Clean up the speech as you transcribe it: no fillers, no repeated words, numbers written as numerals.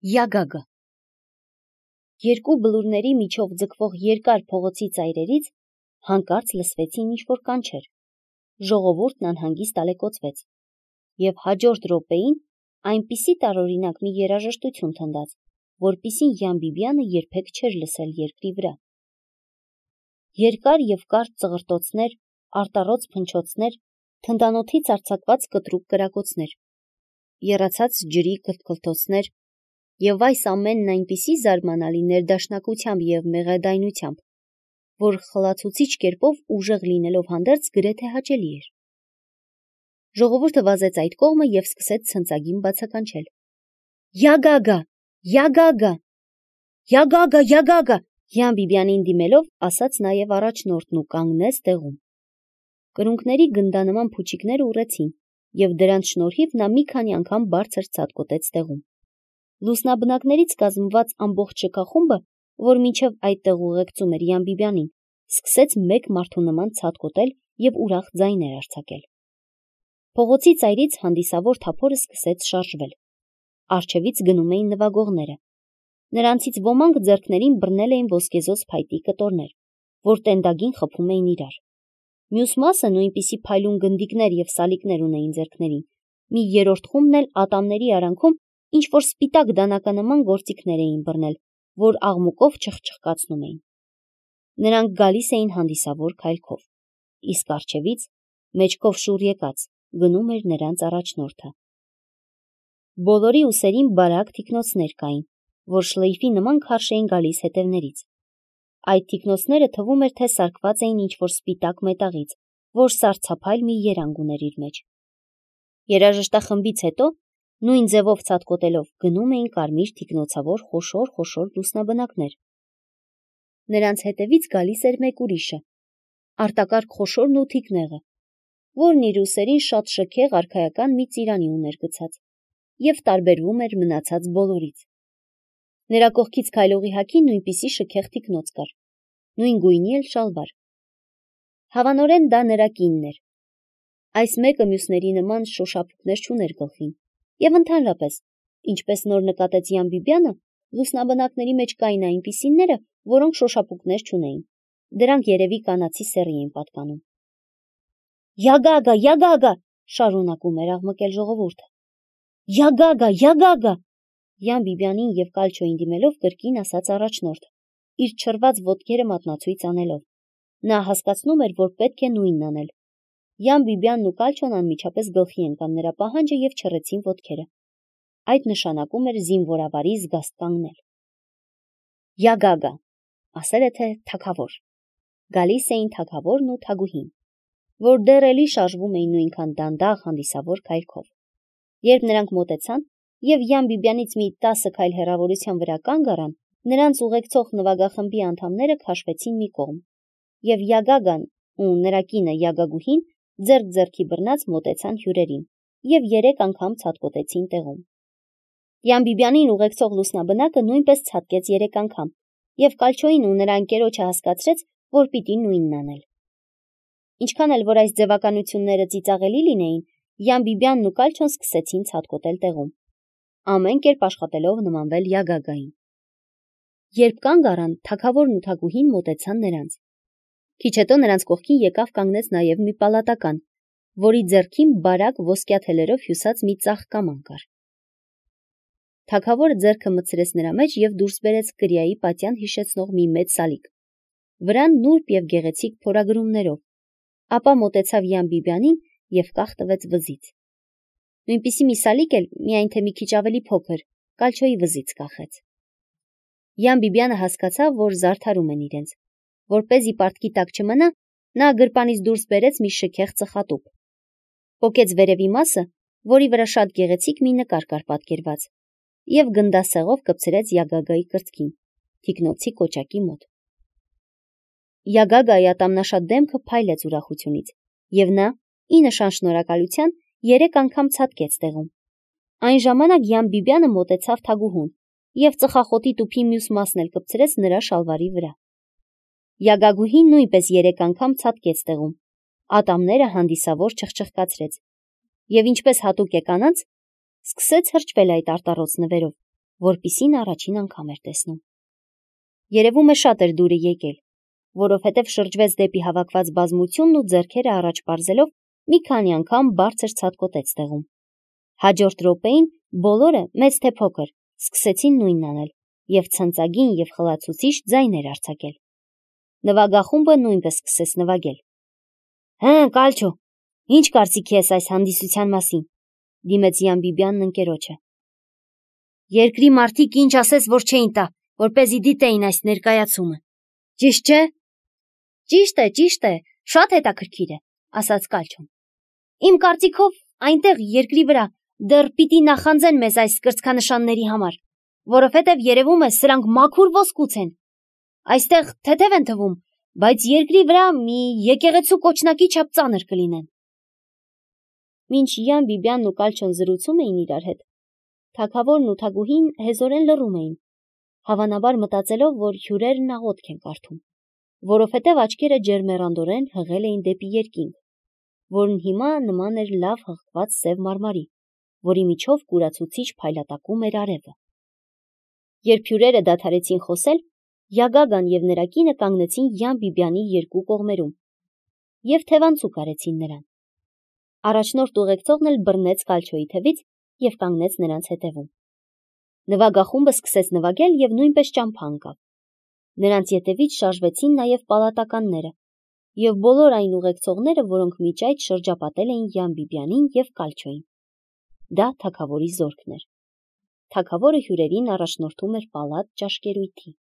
Յագագը Երկու բլուրների միջով ձգվող երկար փողոցի ծայրերից հանկարծ լսվեցին ինչ-որ կանչեր։ Ժողովուրդն անհանգիստ ալեկոծվեց, և հաջորդ րոպեին այնպիսի տարօրինակ մի երաժշտություն թնդաց, որպիսին Յամբիբյանը երբեք չէր լսել երկրի վրա։ Երկար և կարճ ծղրտոցներ, արտառոց փնչոցներ, թնդանոթից արձակված կտրուկ կրակոցներ, եռացած ջրի քրթքրթոցներ, և այս ամենն այնպիսի զարմանալի ներդաշնակությամբ և մեղեդայնությամբ, որ խլացուցիչ կերպով ուժեղ լինելով հանդերձ գրեթե հաճելի էր։ Ժողովուրդը վազեց այդ կողմը և սկսեց ցնծագին բացականչել. «Յագագա! Յագագա! Յագագա! Յագագա!» Յամբիբյանին դիմելով, ասաց նաև առաջնորդն ու կանգնեց տեղում։ Կրունկների գնդանման փուչիկները ուռեցին, և դրանց շնորհիվ նա մի քանի անգամ բարձր ցատկոտեց տեղում։ Լուսնաբնակներից կազմված ամբողջ շքախումբը, որ մինչև այդտեղ ուղեկցում էր Յամբիբյանին, սկսեց մեկ մարդու նման ցատկոտել և ուրախ ձայներ արձակել։ Փողոցի ծայրից հանդիսավոր թափորը սկսեց շարժվել։ Առջևից գնում էին նվագողները։ Նրանցից ոմանք ձեռքներին բռնել էին ոսկեզօծ փայտի կտորներ, որ տենդագին խփում էին իրար։ Մյուս մասը նույնպիսի փայլուն գնդիկներ և սալիկներ ունեին ձեռքներին։ Մի երրորդ խումբն էլ ատամների արանքում ինչ-որ սպիտակ դանականման գործիքներ էին բռնել, որ աղմուկով չխչխկացնում էին։ Նրանք գալիս էին հանդիսավոր քայլքով, իսկ առջևից, մեջքով շուռ եկած, գնում էր նրանց առաջնորդը։ Բոլորի ուսերին բարակ թիկնոցներ կային, որ շլեյֆի նման քարշ էին գալիս հետևներից։ Այդ թիկնոցները թվում էր, թե սարքված էին ինչ-որ սպիտակ մետաղից, որ սառցափայլ մի երանգ ուներ իր մեջ։ Երաժշտախմբից հետո, նույն ձևով ցատկոտելով, գնում էին կարմիր թիկնոցավոր խոշոր լուսնաբնակներ։ Նրանց հետևից գալիս էր մեկ ուրիշը, արտակարգ խոշորն ու թիկնեղը, որն իր ուսերին շատ շքեղ արքայական մի ծիրանի ուներ գցած և տարբերվում էր մնացած բոլորից։ Նրա կողքից քայլողի հագին նույնպիսի շքեղ թիկնոց կար, նույն գույնի էլ շալվար։ Հավանորեն դա նրա կինն էր։ Այս մեկը մյուսների նման շոշափուկներ չուներ գլխին, և ընդհանրապես, ինչպես նոր նկատեց Յամբիբյանը, լուսնաբնակների մեջ կային այնպիսիները, որոնք շոշափուկներ չունեին։ Դրանք երևի կանացի սեռի էին պատկանում։ «Յագագա! Յագագա!» շարունակում էր աղմկել ժողովուրդը։ «Յագագա! Յագագա!» Յամբիբյանին և Կալչոյին դիմելով կրկին ասաց առաջնորդը, իր չռված ոտքերը մատնացույց անելով։ Նա հասկացնում էր, որ պետք է նույնն անել։ Յամբիբյանն ու Կալչոն անմիջապես գլխի ընկան նրա պահանջը և չռեցին ոտքերը։ Այդ նշանակում էր զինվորավարի զգաստ կանգնել։ «Յագագա», ասել է թե թագավոր։ Գալիս էին թագավորն ու թագուհին, որ դեռ էլի շարժվում էին նույնքան դանդաղ հանդիսավոր քայլքով։ Երբ նրանք մոտեցան և Յամբիբյանից մի 10 քայլ հեռավորության վրա կանգ առան, նրանց ուղեկցող նվագախմբի անդամները քաշվեցին մի կողմ, և Յագագան ու նրա կինը Յագագուհին ձեռք ձեռքի բռնած մոտեցան հյուրերին և 3 անգամ ցատկոտեցին տեղում։ Յամբիբյանին ուղեկցող լուսնաբնակը նույնպես ցատկեց 3 անգամ, և Կալչոյին ու նրա ընկերոջը հասկացրեց, որ պիտի նույնն անել։ Ինչքան էլ որ այս ձևականությունները ծիծաղելի լինեին, Յամբիբյանն ու Կալչոն սկսեցին ցատկոտել տեղում, ամեն կերպ աշխատելով նմանվել Յագագային։ Երբ կանգ առան, թագավորն ու թագուհին մոտեցան նրանց։ Քիչ հետո նրանց կողքին եկավ կանգնեց նաև մի պալատական, որի ձեռքին բարակ ոսկյա թելերով հյուսած մի ծաղկաման կար։ Թագավորը ձեռքը մտցրեց նրա մեջ և դուրս բերեց կրիայի պատյան հիշեցնող մի մեծ սալիկ, վրան նուրբ և գեղեցիկ փորագրումներով, ապա մոտեցավ Յամբիբյանին և կախ տվեց վզից։ Նույնպիսի մի սալիկ էլ, միայն թե մի քիչ ավելի փոքր, Կալչոյի վզից կախեց։ Յամբիբյանը հասկացավ, որ զարդարում են իրենց։ Որպեսզի պարտքի տակ չմնա, նա գրպանից դուրս բերեց մի շքեղ ծխատուփ, պոկեց վերևի մասը, որի վրա շատ գեղեցիկ մի նկար կար պատկերված, և գնդասեղով կպցրեց Յագագայի կրծքին, թիկնոցի կոճակի մոտ։ Յագագայի ատամնաշատ դեմքը փայլեց ուրախությունից, և նա, ի նշան շնորհակալության, 3 անգամ ցատկեց տեղում։ Այն ժամանակ Յամբիբյանը մոտեցավ թագուհուն և ծխախոտի տուփի մյուս մասն էլ կպցրեց նրա շալվարի վրա։ Յագագուհին նույնպես 3 անգամ ցատկեց տեղում, ատամները հանդիսավոր չխչխկացրեց, և ինչպես հատուկ է կանանց, սկսեց հրճվել այդ արտառոց նվերով, որպիսին առաջին անգամ էր տեսնում։ Երևում է շատ էր դուրը եկել, որովհետև շրջվեց դեպի հավաքված բազմությունն ու ձեռքերը առաջ պարզելով մի քանի անգամ բարձր ցատկոտեց տեղում։ Հաջորդ րոպեին բոլորը, մեծ թե փոքր, սկսեցին նույնն անել և ցնծագին և խլացուցիչ ձայներ արձակել։ Նվագախումբը նույնպես սկսեց նվագել։ Կալչո, ինչ կարծիքի ես այս հանդիսության մասին, դիմեց Յան Բիբյանն ընկերոջը։ Երկրի մարդիկ ինչ ասես, որ չէին տա, որպեսզի դիտեին այս ներկայացումը։ Ճիշտ չէ։ Ճիշտ է, շատ հետաքրքիր է, ասաց Կալչոն։ Իմ կարծիքով այնտեղ երկրի վրա դեռ պիտի նախանձեն մեզ այս կրծքանշանների համար, որովհետև երևում է սրանք մաքուր ոսկուց են։ Այստեղ թեթև են թվում, բայց երկրի վրա մի եկեղեցու կոչնակի չափ ծանր կլինեն։ Մինչ Յան Բիբյանն ու Կալչոն զրուցում էին իրար հետ, թագավորն ու թագուհին հեզորեն լռում էին, հավանաբար մտածելով, որ հյուրերն աղոթք են կարդում, որովհետև աչքերը ջերմեռանդորեն հղել էին դեպի երկինք, որն հիմա նման էր լավ հղկված սև մարմարի, որի միջով կուրացուցիչ փայլատակում էր արևը։ Երբ հյուրերը դադարեցին խոսել, Յագագան և նրա կինը կանգնեցին Յան Բիբյանի երկու կողմերում և թևանցուկ արեցին նրան։ Առաջնորդ ուղեկցողն էլ բռնեց Կալչոյի թևից և կանգնեց նրանց հետևում։ Նվագախումբը սկսեց նվագել և նույնպես ճամփա ընկավ։ Նրանց ետևից շարժվեցին նաև պալատականները և բոլոր այն ուղեկցողները, որոնք մինչ այդ շրջապատել էին Յան Բիբյանին և Կալչոյին։ Դա թագավորի զորքն էր։ Թագավորը հյուրերին առաջնորդում էր պալատ ճաշկերույթի։